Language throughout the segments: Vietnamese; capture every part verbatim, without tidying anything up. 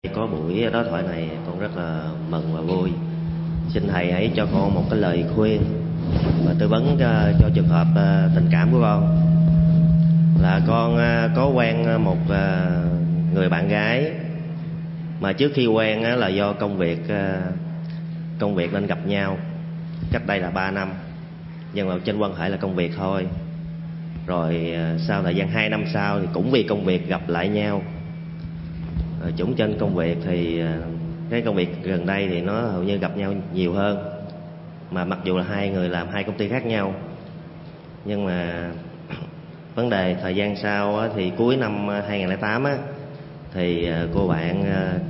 Có buổi đối thoại này con rất là mừng và vui. Xin thầy hãy cho con một cái lời khuyên và tư vấn cho, cho trường hợp uh, tình cảm của con. Là con uh, có quen một uh, người bạn gái mà trước khi quen uh, là do công việc uh, công việc nên gặp nhau cách đây là ba năm, nhưng mà trên quan hệ là công việc thôi. Rồi uh, sau thời gian hai năm sau thì cũng vì công việc gặp lại nhau. Rồi chúng trên công việc thì cái công việc gần đây thì nó hầu như gặp nhau nhiều hơn, mà mặc dù là hai người làm hai công ty khác nhau. Nhưng mà vấn đề thời gian sau thì cuối năm hai không không tám á, thì cô bạn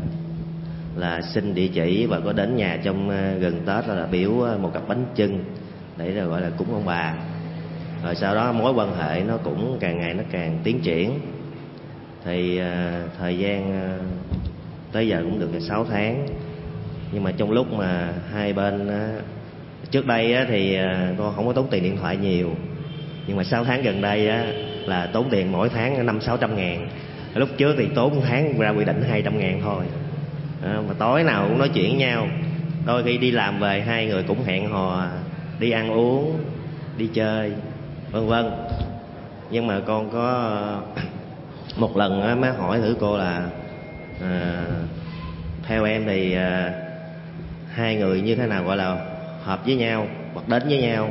là xin địa chỉ và có đến nhà trong gần Tết là biếu một cặp bánh chưng để rồi gọi là cúng ông bà. Rồi sau đó mối quan hệ nó cũng càng ngày nó càng tiến triển. Thì uh, thời gian uh, tới giờ cũng được sáu tháng. Nhưng mà trong lúc mà hai bên uh, trước đây uh, thì uh, con không có tốn tiền điện thoại nhiều. Nhưng mà sáu tháng gần đây uh, là tốn tiền mỗi tháng năm sáu trăm ngàn. Lúc trước thì tốn một tháng ra quy định hai trăm ngàn thôi. uh, Mà tối nào cũng nói chuyện với nhau. Đôi khi đi làm về hai người cũng hẹn hò đi ăn uống, đi chơi, vân vân. Nhưng mà con có uh, một lần á, má hỏi thử cô là à, theo em thì à, hai người như thế nào gọi là hợp với nhau hoặc đến với nhau,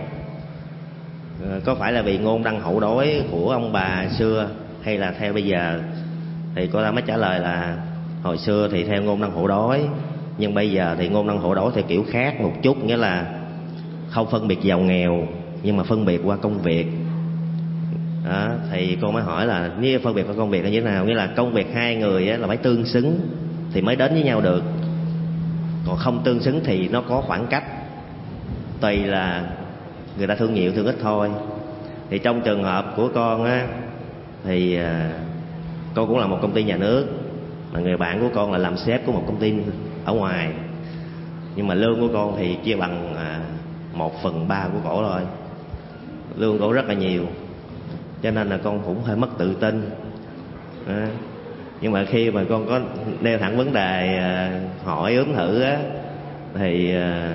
à, có phải là vì ngôn đăng hậu đối của ông bà xưa hay là theo bây giờ? Thì cô ta mới trả lời là hồi xưa thì theo ngôn đăng hậu đối, nhưng bây giờ thì ngôn đăng hậu đối theo kiểu khác một chút, nghĩa là không phân biệt giàu nghèo nhưng mà phân biệt qua công việc. Đó, thì cô mới hỏi là nếu phân biệt qua công việc là như thế nào? Nghĩa là công việc hai người là phải tương xứng thì mới đến với nhau được, còn không tương xứng thì nó có khoảng cách, tùy là người ta thương nhiều thương ít thôi. Thì trong trường hợp của con á, thì con cũng là một công ty nhà nước, mà người bạn của con là làm sếp của một công ty ở ngoài, nhưng mà lương của con thì chia bằng một phần ba của cổ thôi. Lương cổ rất là nhiều, cho nên là con cũng hơi mất tự tin. À, nhưng mà khi mà con có nêu thẳng vấn đề à, hỏi ướm thử á, thì à,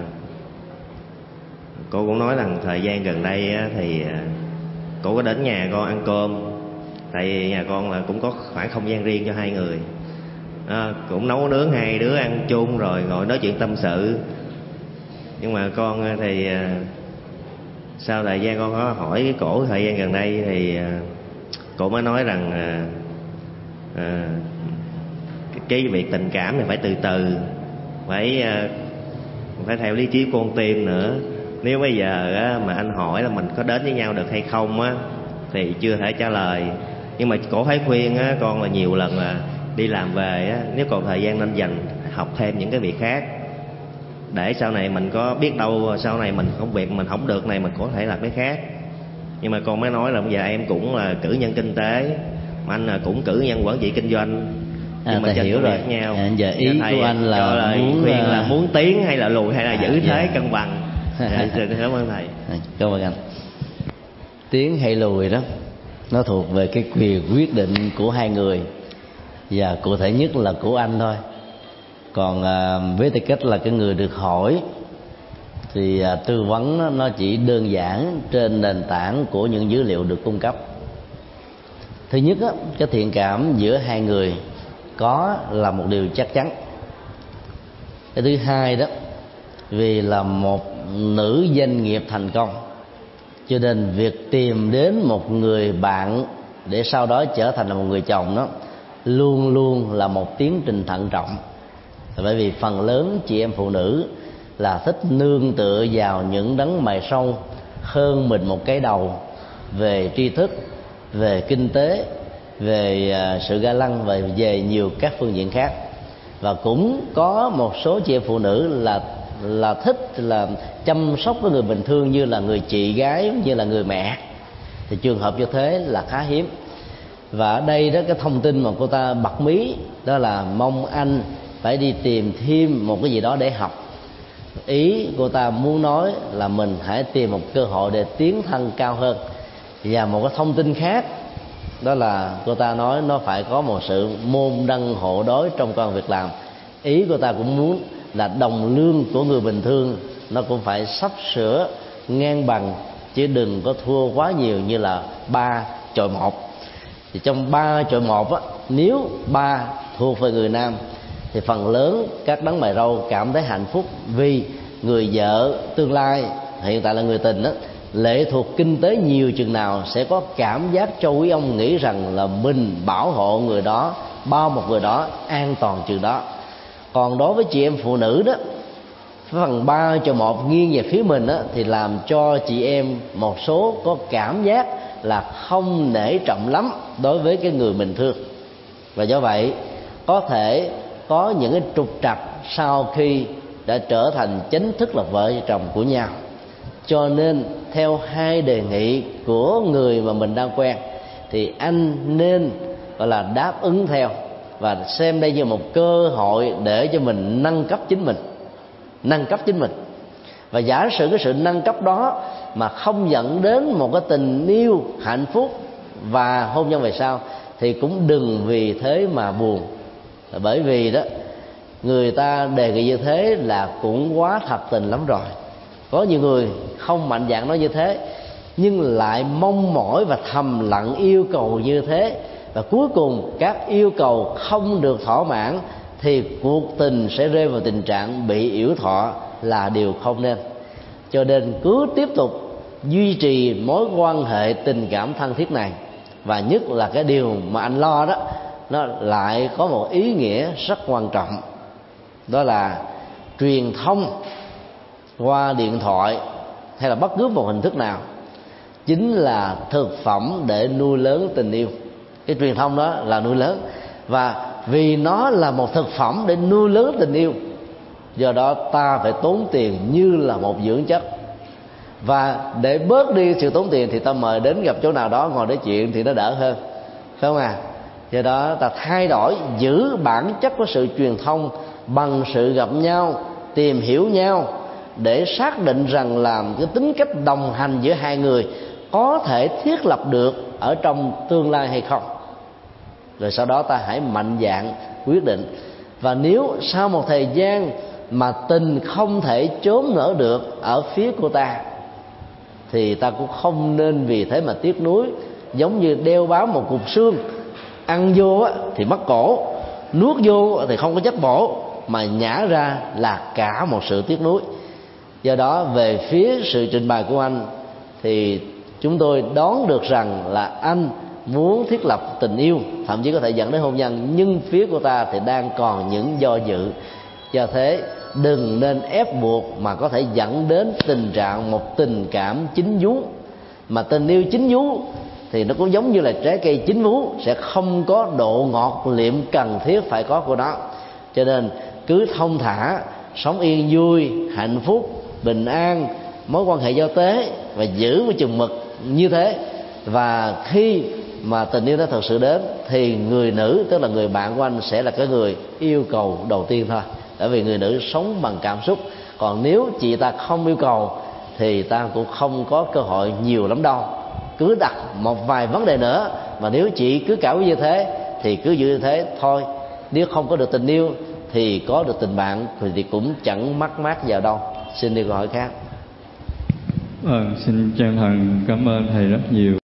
cô cũng nói rằng thời gian gần đây á, thì à, cô có đến nhà con ăn cơm, tại vì nhà con là cũng có khoảng không gian riêng cho hai người. À, cũng nấu nướng hai đứa ăn chung rồi ngồi nói chuyện tâm sự. Nhưng mà con thì à, sau thời gian con có hỏi cái cổ thời gian gần đây thì cổ mới nói rằng à, à, cái việc tình cảm này phải từ từ, phải à, phải theo lý trí con tim nữa. Nếu bây giờ á, mà anh hỏi là mình có đến với nhau được hay không á, thì chưa thể trả lời. Nhưng mà cổ thấy khuyên á, con là nhiều lần là đi làm về á, nếu còn thời gian nên dành học thêm những cái việc khác, để sau này mình có biết đâu sau này mình công việc mình không được này mình có thể làm cái khác. Nhưng mà con mới nói là bây giờ em cũng là cử nhân kinh tế, mà anh là cũng cử nhân quản trị kinh doanh, nhưng à, mà hiểu rồi nhau. À, giờ ý thầy của anh là lời muốn khuyên là muốn tiến hay là lùi hay là giữ à, thế dạ. cân bằng. Dạ, cảm ơn thầy. À, cảm ơn anh. Tiến hay lùi đó nó thuộc về cái quyền quyết định của hai người, và cụ thể nhất là của anh thôi. Còn à, với tư cách là cái người được hỏi thì à, tư vấn nó, nó chỉ đơn giản trên nền tảng của những dữ liệu được cung cấp. Thứ nhất á, cái thiện cảm giữa hai người có là một điều chắc chắn. Cái thứ hai đó, vì là một nữ doanh nghiệp thành công, cho nên việc tìm đến một người bạn để sau đó trở thành là một người chồng đó luôn luôn là một tiến trình thận trọng. Bởi vì phần lớn chị em phụ nữ là thích nương tựa vào những đấng mày sâu hơn mình một cái đầu về tri thức, về kinh tế, về sự ga lăng và về nhiều các phương diện khác. Và cũng có một số chị em phụ nữ là là thích là chăm sóc với người bình thường như là người chị gái, như là người mẹ. Thì trường hợp như thế là khá hiếm. Và ở đây đó, cái thông tin mà cô ta bật mí đó là mong anh phải đi tìm thêm một cái gì đó để học. Ý cô ta muốn nói là mình hãy tìm một cơ hội để tiến thân cao hơn. Và một cái thông tin khác Đó là cô ta nói nó phải có một sự môn đăng hộ đối trong công việc làm. Ý cô ta cũng muốn là đồng lương của người bình thường nó cũng phải sắp sửa ngang bằng, chứ đừng có thua quá nhiều như là ba chọi một. Thì trong ba chọi một á, nếu ba thuộc về người nam thì phần lớn các đấng mày râu cảm thấy hạnh phúc, vì người vợ tương lai, hiện tại là người tình đó, lệ thuộc kinh tế nhiều chừng nào sẽ có cảm giác cho quý ông nghĩ rằng là mình bảo hộ người đó, bao một người đó an toàn chừng đó. Còn đối với chị em phụ nữ đó, phần ba cho một nghiêng về phía mình đó, thì làm cho chị em một số có cảm giác là không nể trọng lắm đối với cái người mình thương, và do vậy có thể có những cái trục trặc sau khi đã trở thành chính thức là vợ chồng của nhau. Cho nên theo hai đề nghị của người mà mình đang quen thì anh nên gọi là đáp ứng theo, và xem đây như một cơ hội để cho mình nâng cấp chính mình, nâng cấp chính mình. Và giả sử cái sự nâng cấp đó mà không dẫn đến một cái tình yêu hạnh phúc và hôn nhân về sau thì cũng đừng vì thế mà buồn. Bởi vì đó, người ta đề nghị như thế là cũng quá thật tình lắm rồi. Có nhiều người không mạnh dạn nói như thế, nhưng lại mong mỏi và thầm lặng yêu cầu như thế, và cuối cùng các yêu cầu không được thỏa mãn thì cuộc tình sẽ rơi vào tình trạng bị yểu thọ, là điều không nên. Cho nên cứ tiếp tục duy trì mối quan hệ tình cảm thân thiết này. Và nhất là cái điều mà anh lo đó, nó lại có một ý nghĩa rất quan trọng, đó là truyền thông qua điện thoại hay là bất cứ một hình thức nào chính là thực phẩm để nuôi lớn tình yêu. Cái truyền thông đó là nuôi lớn, và vì nó là một thực phẩm để nuôi lớn tình yêu, do đó ta phải tốn tiền như là một dưỡng chất. Và để bớt đi sự tốn tiền thì ta mời đến gặp chỗ nào đó ngồi nói chuyện thì nó đỡ hơn, phải không à? Do đó ta thay đổi, giữ bản chất của sự truyền thông bằng sự gặp nhau, tìm hiểu nhau, để xác định rằng là cái tính cách đồng hành giữa hai người có thể thiết lập được ở trong tương lai hay không. Rồi sau đó ta hãy mạnh dạn quyết định. Và nếu sau một thời gian mà tình không thể chốn nở được ở phía của ta thì ta cũng không nên vì thế mà tiếc nuối, giống như đeo bám một cục xương, ăn vô thì mất cổ, nuốt vô thì không có chất bổ, mà nhả ra là cả một sự tiếc nuối. Do đó về phía sự trình bày của anh thì chúng tôi đoán được rằng là anh muốn thiết lập tình yêu, thậm chí có thể dẫn đến hôn nhân, nhưng phía của ta thì đang còn những do dự. Do thế đừng nên ép buộc mà có thể dẫn đến tình trạng một tình cảm chín vú. Mà tình yêu chín vú thì nó cũng giống như là trái cây chín vú, sẽ không có độ ngọt liệm cần thiết phải có của nó. Cho nên cứ thông thả, sống yên vui, hạnh phúc, bình an, mối quan hệ giao tế, và giữ một chừng mực như thế. Và khi mà tình yêu nó thật sự đến thì người nữ, tức là người bạn của anh, sẽ là cái người yêu cầu đầu tiên thôi. Bởi vì người nữ sống bằng cảm xúc. Còn nếu chị ta không yêu cầu thì ta cũng không có cơ hội nhiều lắm đâu. Cứ đặt một vài vấn đề nữa, mà nếu chị cứ cảm như thế thì cứ giữ như thế thôi. Nếu không có được tình yêu thì có được tình bạn thì cũng chẳng mắc mát vào đâu. Xin đi câu hỏi khác. Vâng, xin chân thành cảm ơn thầy rất nhiều.